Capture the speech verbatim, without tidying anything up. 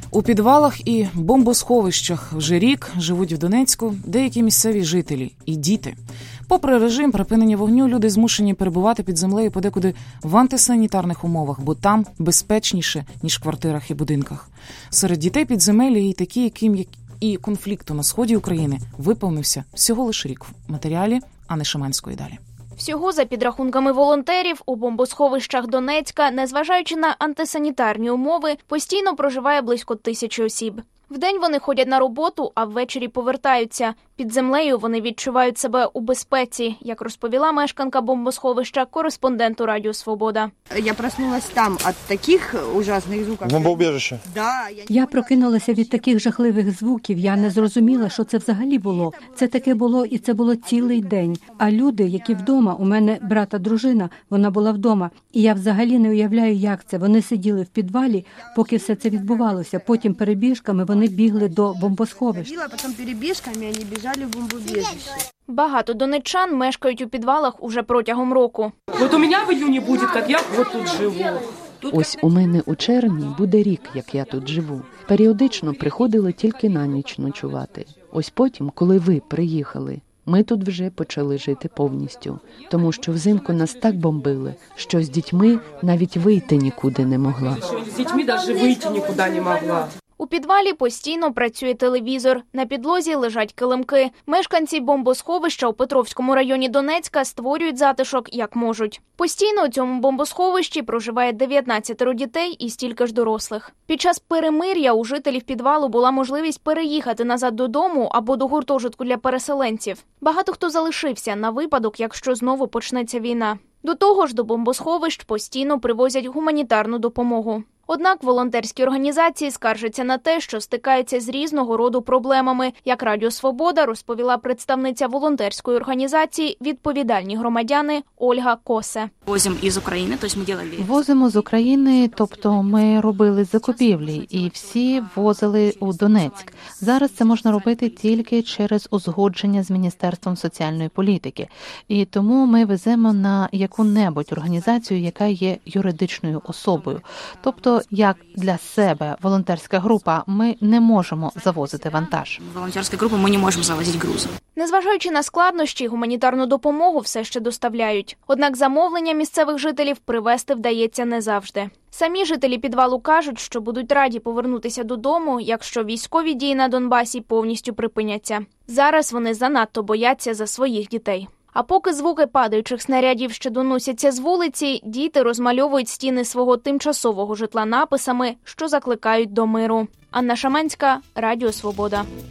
У підвалах і бомбосховищах вже рік живуть в Донецьку деякі місцеві жителі і діти. Попри режим припинення вогню, люди змушені перебувати під землею подекуди в антисанітарних умовах, бо там безпечніше, ніж в квартирах і будинках. Серед дітей підземелля і такі, яким і конфлікту на сході України виповнився всього лише рік. В матеріалі Анни Шиманської далі. Всього, за підрахунками волонтерів, у бомбосховищах Донецька, незважаючи на антисанітарні умови, постійно проживає близько тисячі осіб. Вдень вони ходять на роботу, а ввечері повертаються. Під землею вони відчувають себе у безпеці, як розповіла мешканка бомбосховища кореспонденту Радіо Свобода. Я проснулась там від таких ужасних звуків. Бомбоубіжище? Да, я... я прокинулася від таких жахливих звуків. Я не зрозуміла, що це взагалі було. Це таке було, і це було цілий день. А люди, які вдома, у мене брат та дружина, вона була вдома. І я взагалі не уявляю, як це. Вони сиділи в підвалі, поки все це відбувалося. Потім перебіжками вони бігли до бомбосховищ. А потім перебіжками вони біжали в бомбоубіжище. Багато донеччан мешкають у підвалах уже протягом року. От у мене в июні буде, як я от тут живу. Ось у мене у червні буде рік, як я тут живу. Періодично приходили тільки на ніч ночувати. Ось потім, коли ви приїхали, ми тут вже почали жити повністю. Тому що взимку нас так бомбили, що з дітьми навіть вийти нікуди не могла. З дітьми навіть вийти нікуди не могла. У підвалі постійно працює телевізор, на підлозі лежать килимки. Мешканці бомбосховища у Петровському районі Донецька створюють затишок як можуть. Постійно у цьому бомбосховищі проживає дев'ятнадцять дітей і стільки ж дорослих. Під час перемир'я у жителів підвалу була можливість переїхати назад додому або до гуртожитку для переселенців. Багато хто залишився на випадок, якщо знову почнеться війна. До того ж, до бомбосховищ постійно привозять гуманітарну допомогу. Однак волонтерські організації скаржаться на те, що стикаються з різного роду проблемами. Як Радіо Свобода розповіла представниця волонтерської організації «Відповідальні громадяни» Ольга Косе. Возимо із України, тобто ми робили. Возимо з України, тобто ми робили закупівлі і всі возили у Донецьк. Зараз це можна робити тільки через узгодження з Міністерством соціальної політики. І тому ми веземо на яку-небудь організацію, яка є юридичною особою. Тобто як для себе волонтерська група, ми не можемо завозити вантаж. Волонтерська група ми не можемо завозити грузи. Незважаючи на складнощі, гуманітарну допомогу все ще доставляють. Однак замовлення місцевих жителів привезти вдається не завжди. Самі жителі підвалу кажуть, що будуть раді повернутися додому, якщо військові дії на Донбасі повністю припиняться. Зараз вони занадто бояться за своїх дітей. А поки звуки падаючих снарядів ще доносяться з вулиці, діти розмальовують стіни свого тимчасового житла написами, що закликають до миру. Анна Шиманська, Радіо Свобода.